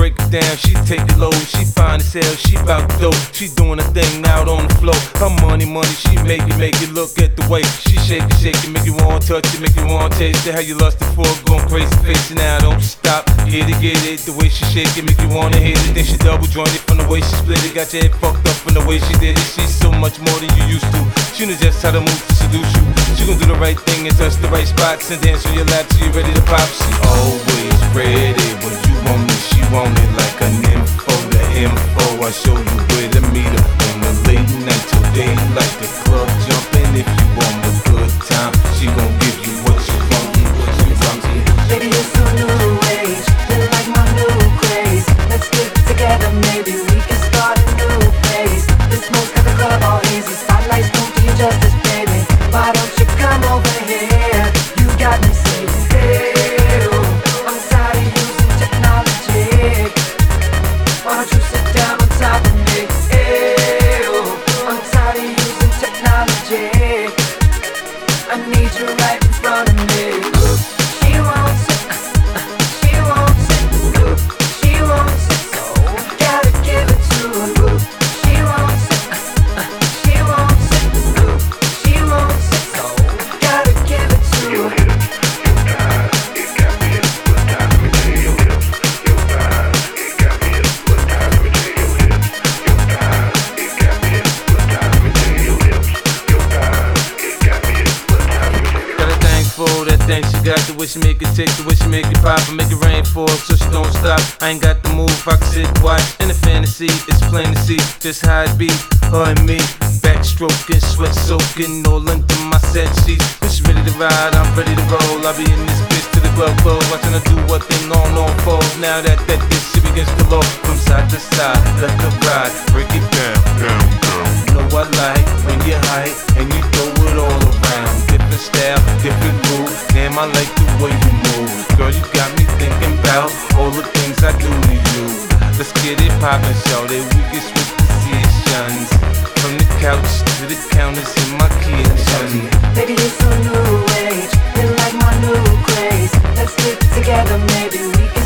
break it down, she take it low. She fine as hell, she bout to go. She doing her thing out on the floor. Her money, she make it. Look at the way she shake it, make you want to touch it, make you want to taste it. How you lustin' for it, going crazy, face it now, don't stop. Here to get it, the way she shake it, make you wanna hit it. Then she double jointed from the way she split it. Got your head fucked up from the way she did it. She's so much more than you used to. She knows just how to move to seduce you. She gon' do the right thing and touch the right spots and dance on your lap till you ready to pop. She always ready when you want it. She want it like an info, the info. I show you where to meet her on the late night till daylight. The club jumping if you want a good time. She gon' give you what you want and what you want. Baby, you're so new age, you're like my new craze. Let's get together, maybe we can start a new phase. This smoke got the club all hazy, spotlights don't do you justice, baby. Why don't you come over here? You got me saying, hey, oh, I'm tired of using technology. Why don't you sit down on top of me? Hey, oh, I'm tired of using technology. I need you right in front of me. She wants it, she wants it, she wants it, so gotta give it to her. She wants it, she wants it, she wants it, so gotta give it to her. It got me at what time to tell your hips. Your thighs, it got me at what time to tell your hips. Your thighs, it got me at what time to tell your hips. Your thighs, it got me at what time to tell your hips. Got a thing for that thing she got, the way she make it tick, the way she make it pop, and make it rain for her so she don't stop. I ain't got the move, I can sit, watch. In the fantasy, it's plain to see just how it be, her and me. Backstroking, sweat soaking, all under my set sheets. When she ready to ride, I'm ready to roll. I'll be in this bitch till the glove close, watching her do what thing on falls. Now that this shit begins to roll from side to side, let her ride, break it down, down, down. You know I like when you hype and you throw it all around. Different style, different move. Damn, I like the way you move. Girl, you got me thinking about all the things I do to you. Let's get it poppin', shout it. We can switch positions from the couch to the counters in my kitchen. Baby, you're so new age, you're like my new craze. Let's get together, maybe we can